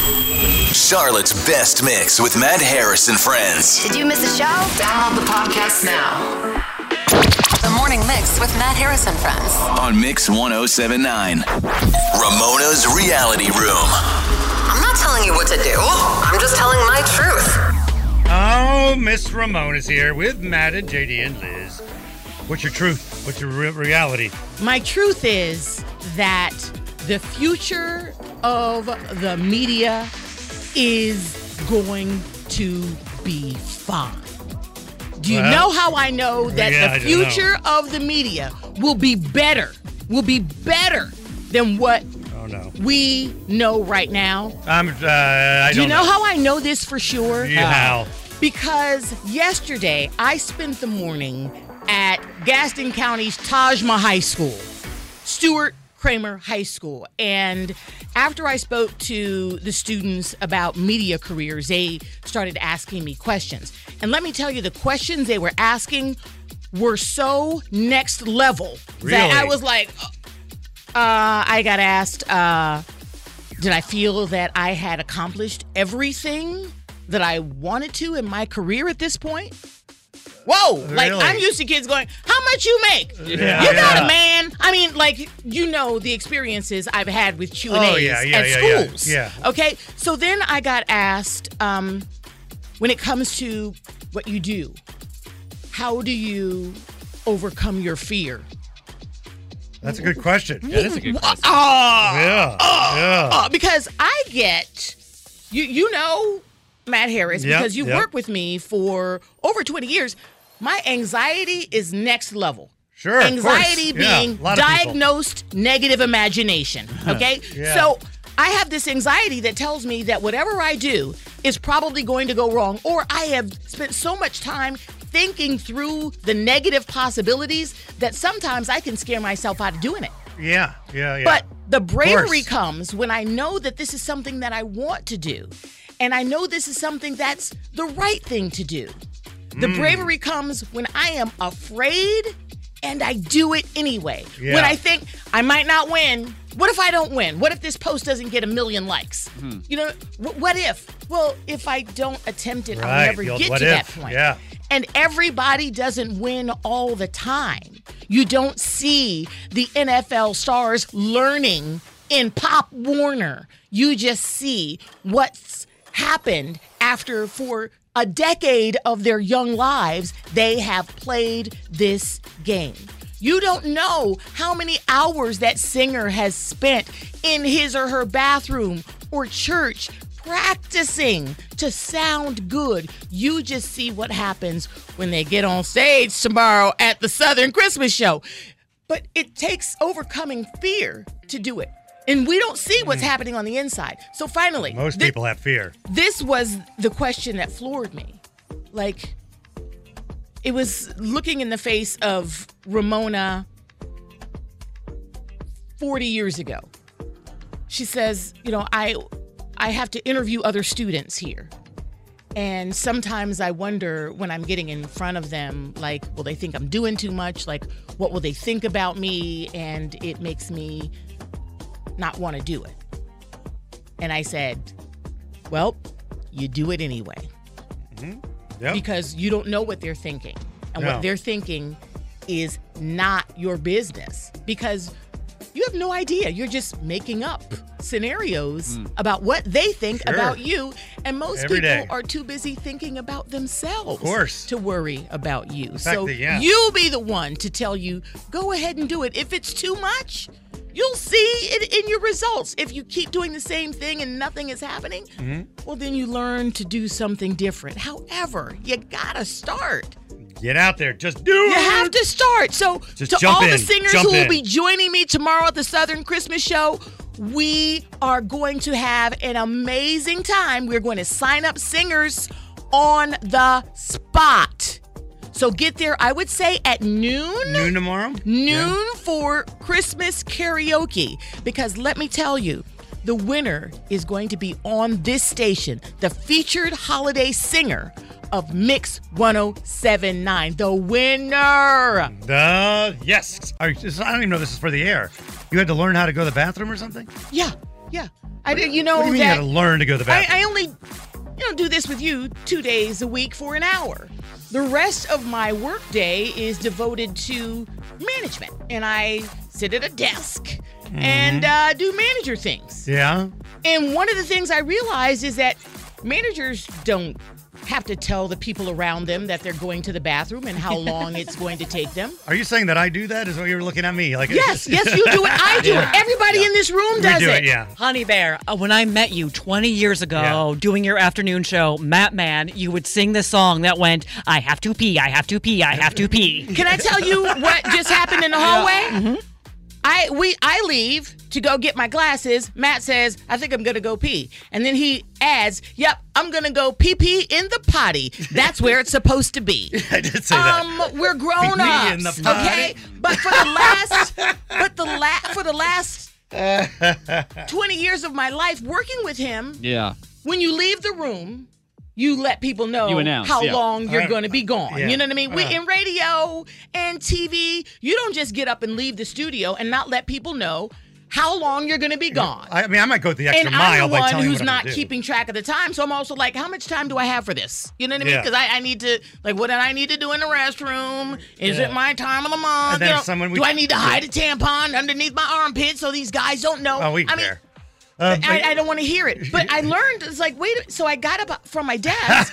Charlotte's Best Mix with Matt Harris and Friends. Did you miss a show? Download the podcast now. The Morning Mix with Matt Harris and Friends. On Mix 1079. Ramona's Reality Room. I'm not telling you what to do. I'm just telling my truth. Oh, Miss Ramona's here with Matt and JD and Liz. What's your truth? What's your reality? My truth is that the future of the media is going to be fine. Do you know how I know that the future of the media will be better than what we know right now? Do you know how I know this for sure? How? Because yesterday I spent the morning at Gaston County's Tajma High School, Stuart Kramer High School. And after I spoke to the students about media careers, they started asking me questions. And let me tell you, the questions they were asking were so next level that I was like, I got asked, did I feel that I had accomplished everything that I wanted to in my career at this point? Whoa, like I'm used to kids going, how much you make? You got it, man. I mean, like, the experiences I've had with Q&As at schools. Yeah. Okay, so then I got asked, when it comes to what you do, how do you overcome your fear? That's a good question. That is a good question. Because I get, you know, Matt Harris, because you worked with me for over 20 years. My anxiety is next level. Sure. Anxiety being diagnosed negative imagination. Okay? So I have this anxiety that tells me that whatever I do is probably going to go wrong, or I have spent so much time thinking through the negative possibilities that sometimes I can scare myself out of doing it. Yeah. But the bravery comes when I know that this is something that I want to do. And I know this is something that's the right thing to do. The bravery comes when I am afraid and I do it anyway. Yeah. When I think I might not win. What if I don't win? What if this post doesn't get 1 million likes? What if? Well, if I don't attempt it, I'll never get to that point. Yeah. And everybody doesn't win all the time. You don't see the NFL stars learning in Pop Warner. You just see what's happened after, for a decade of their young lives, they have played this game. You don't know how many hours that singer has spent in his or her bathroom or church practicing to sound good. You just see what happens when they get on stage tomorrow at the Southern Christmas show. But it takes overcoming fear to do it. And we don't see what's happening on the inside. So finally, most people have fear. This was the question that floored me. Like, it was looking in the face of Ramona 40 years ago. She says, I have to interview other students here. And sometimes I wonder when I'm getting in front of them, like, will they think I'm doing too much? Like, what will they think about me? And it makes me not want to do it. And I said, well, you do it anyway. Because you don't know what they're thinking. And what they're thinking is not your business. Because you have no idea. You're just making up scenarios about what they think about you. And most people are too busy thinking about themselves to worry about you. So you be the one to tell you, go ahead and do it. If it's too much, you'll see it in your results. If you keep doing the same thing and nothing is happening, well, then you learn to do something different. However, you gotta start. Get out there. Just do it. You have to start. So just to all the singers who will be joining me tomorrow at the Southern Christmas show, we are going to have an amazing time. We're going to sign up singers on the spot. So get there, I would say, at noon. Noon tomorrow? Noon for Christmas karaoke. Because let me tell you, the winner is going to be on this station, the featured holiday singer of Mix 1079. The winner. Yes. I don't even know this is for the air. You had to learn how to go to the bathroom or something? Yeah. Yeah. What do you mean you gotta learn to go to the bathroom? I only do this with you 2 days a week for an hour. The rest of my work day is devoted to management, and I sit at a desk and do manager things. Yeah. And one of the things I realized is that managers don't have to tell the people around them that they're going to the bathroom and how long it's going to take them. Are you saying that I do that? Is what you're looking at me? Like yes, you do it. I do it. Everybody in this room does it. Yeah. Honey Bear, when I met you 20 years ago doing your afternoon show, Matt Man, you would sing this song that went, I have to pee, I have to pee, I have to pee. Can I tell you what just happened in the hallway? Mm-hmm. I leave to go get my glasses. Matt says, I think I'm going to go pee. And then he adds, yep, I'm going to go pee in the potty. That's where it's supposed to be. I did say that. We're grown ups, in the potty. okay? But for the last 20 years of my life working with him, when you leave the room, you let people know how long you're going to be gone. Yeah. You know what I mean? In radio and TV, you don't just get up and leave the studio and not let people know how long you're going to be gone. I might go the extra mile. And I'm the by one telling who's what not I'm gonna do. keeping track of the time. So I'm also like, how much time do I have for this? You know what I mean? Because I need to, like, what do I need to do in the restroom? Is it my time of the month? And then do I need to hide a tampon underneath my armpit so these guys don't know? Oh, we care. mean, I don't want to hear it. But I learned, it's like, so I got up from my desk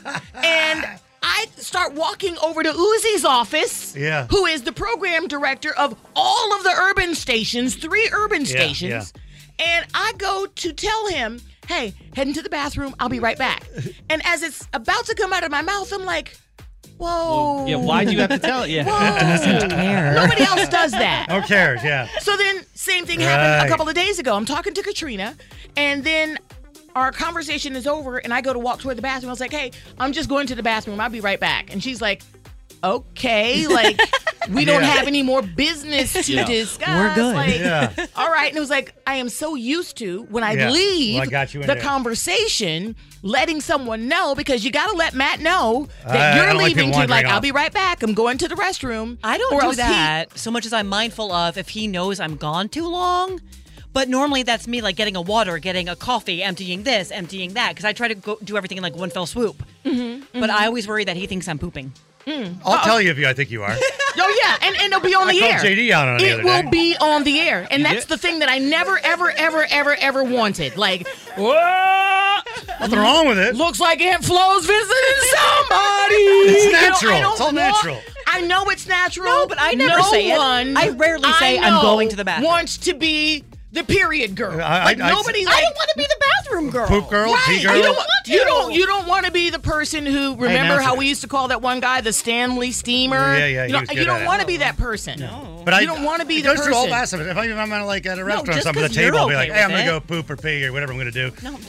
and I start walking over to Uzi's office, who is the program director of all of the urban stations, 3 urban stations. And I go to tell him, hey, heading to the bathroom, I'll be right back. And as it's about to come out of my mouth, I'm like, whoa. Yeah, why do you have to tell it? Yeah. Doesn't care. Nobody else does that. Who cares? Yeah. So then, same thing happened a couple of days ago. I'm talking to Katrina, and then our conversation is over, and I go to walk toward the bathroom. I was like, hey, I'm just going to the bathroom. I'll be right back. And she's like, okay, like, we don't have any more business to discuss. We're good. Like, all right. And it was like, I am so used to, when I leave Well, I got you in the there. conversation, letting someone know, because you got to let Matt know that I you're don't like leaving people to, like, wandering I'll off. be right back. I'm going to the restroom. I don't Or do else that so much as I'm mindful of if he knows I'm gone too long. But normally that's me, like, getting a water, getting a coffee, emptying this, emptying that, because I try to do everything in, like, one fell swoop. But I always worry that he thinks I'm pooping. I'll tell you if I think you are. Oh, yeah, and it'll be on the I air. called JD out on it the other It will day. be on the air. And that's the thing that I never, ever wanted. Like, whoa, Nothing wrong with it. looks like Aunt Flo's visiting somebody. It's natural. I don't It's all natural. I know it's natural. No, but I never say it. I rarely say I'm going to the bathroom. Wants to be the period girl. I nobody. I don't want to be the bathroom girl. Poop girl, pee girl. You don't want to be the person who, remember now how it's- we used to call that one guy the Stanley Steamer? Yeah, he was good You at don't it. want to be that person. No. But you don't want to be it the goes person. through all facets of it. If I'm like at a restaurant or just something at 'cause a table, you're I'll be okay like, hey, I'm with going to it. go poop or pee or whatever I'm going to do. No,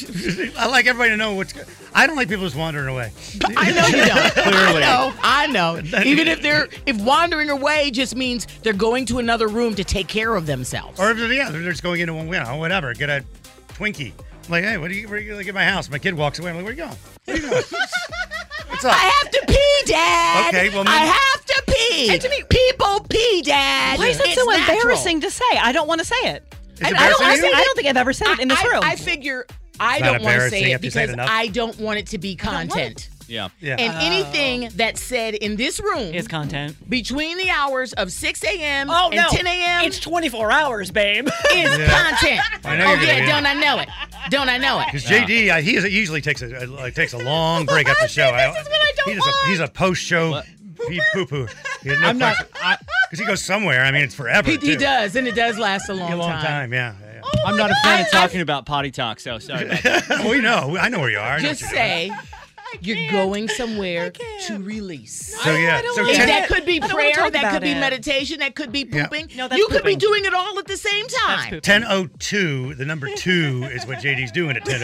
I like everybody to know what's good. I don't like people just wandering away. I know you don't. Clearly. I know. Even if wandering away just means they're going to another room to take care of themselves. Or they're just going into one, whatever, get a Twinkie. I'm like, hey, where are you going to get my house? My kid walks away. I'm like, where are you going? Where are you going? What's up? I have to pee, Dad. Okay, well, I have to pee. And to me- People pee, Dad. Why is that It's so natural. embarrassing to say? I don't want to say it. It's I embarrassing to you? don't think I've ever said it in this room. I figure I It's not don't want to embarrassing say it if you say it because enough. I don't want it to be content. Yeah. Yeah. And anything that's said in this room Is content. between the hours of 6 a.m. Oh, and no. 10 a.m. It's 24 hours, babe. is content. I know Oh, you're gonna yeah, be- don't I know it? Don't I know it? Because JD, he usually takes a long break after the show. This is what I don't want. He's a post-show poo-poo. I'm not. Because he goes somewhere. I mean, it's forever. He too. does, and it does last a long, A long time, yeah. I'm not a fan of talking about potty talk, so sorry about that. Well, I know where you are. I know Just what you're doing. say you're going somewhere to release. So, yeah. So And 10 that could be don't wanna prayer, talk that about could be it. meditation, that could be Yeah. pooping. No, that's you could be pooping. doing it all at the same time. 10:02, the number 2 is what JD's doing at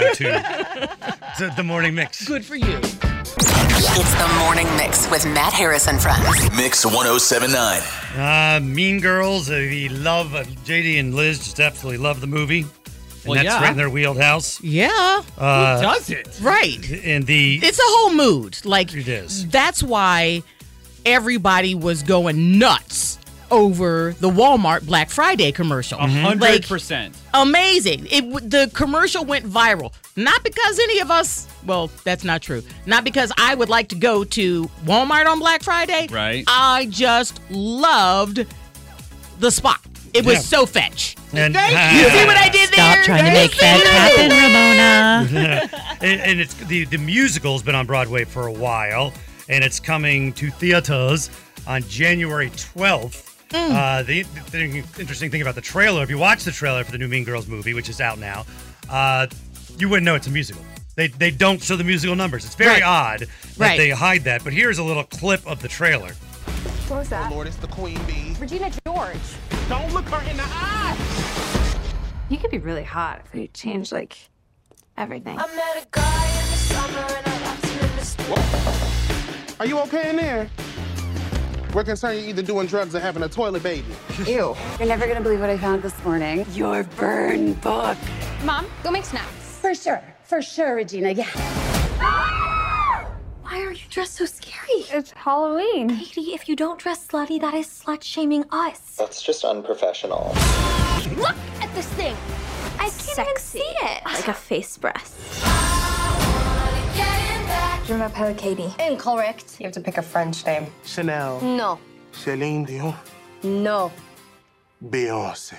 10:02. It's the morning mix. Good for you. It's the Morning Mix with Matt Harris and Friends. Mix 1079. Mean Girls, JD and Liz just absolutely love the movie. And Well, that's yeah. right in their wheelhouse. Yeah. Who does it? Right. And the It's a whole mood. Like, It is. That's why everybody was going nuts over the Walmart Black Friday commercial. 100%. Amazing. The commercial went viral. Not because any of us, well, that's not true. Not because I would like to go to Walmart on Black Friday. Right. I just loved the spot. It was so fetch. And, Thank you. See what I did there? Stop trying to make that happen, Ramona. and it's the musical's been on Broadway for a while, and it's coming to theaters on January 12th. The interesting thing about the trailer, if you watch the trailer for the new Mean Girls movie, which is out now, you wouldn't know it's a musical. They don't show the musical numbers. It's very odd that they hide that. But here's a little clip of the trailer. What was that? Oh Lord, it's the Queen Bee. Regina George. Don't look her in the eye. You could be really hot if you changed, like, everything. I met a guy in the summer and I left him in the spring. Are you okay in there? We're concerned you're either doing drugs or having a toilet baby. Ew. You're never gonna believe what I found this morning. Your burn book. Mom, go make snacks. For sure, Regina, yeah. Why are you dressed so scary? It's Halloween. Katie, if you don't dress slutty, that is slut-shaming us. That's just unprofessional. Look at this thing. I can't even see it. Like a face breast. Je m'appelle Katie. Incorrect. You have to pick a French name. Chanel. No. Celine Dion. No. Beyonce.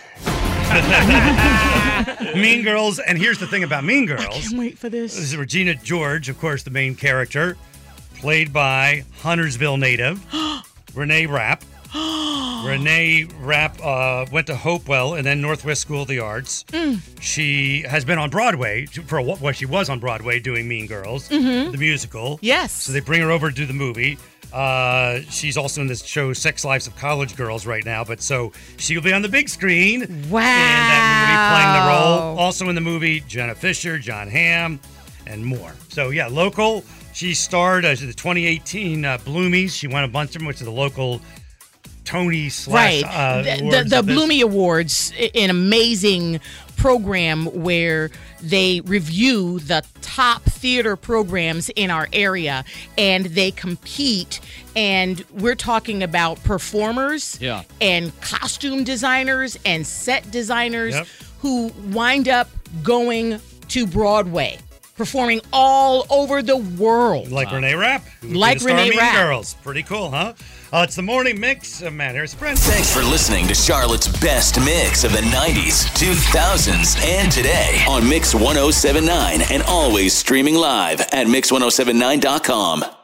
Mean Girls, and here's the thing about Mean Girls. I can't wait for this. This is Regina George, of course, the main character, played by Huntersville native Renee Rapp. Renee Rapp went to Hopewell and then Northwest School of the Arts. She has been on Broadway she was on Broadway doing Mean Girls, the musical. Yes. So they bring her over to do the movie. She's also in this show Sex Lives of College Girls right now, but so she'll be on the big screen. Wow. And that movie playing the role. Also in the movie, Jenna Fisher, John Hamm, and more. So yeah, local. She starred as the 2018 Bloomies. She won a bunch of them, which is the local Tony / Right. awards The of this. Bloomy Awards, an amazing program where they review the top theater programs in our area and they compete. And we're talking about performers and costume designers and set designers who wind up going to Broadway, performing all over the world. Like Renee Rapp. Like Renee Mean Rapp. Girls. Pretty cool, huh? It's the Morning Mix. Matt Harris, Prince. Thanks for listening to Charlotte's best mix of the 90s, 2000s, and today on Mix 1079 and always streaming live at mix1079.com.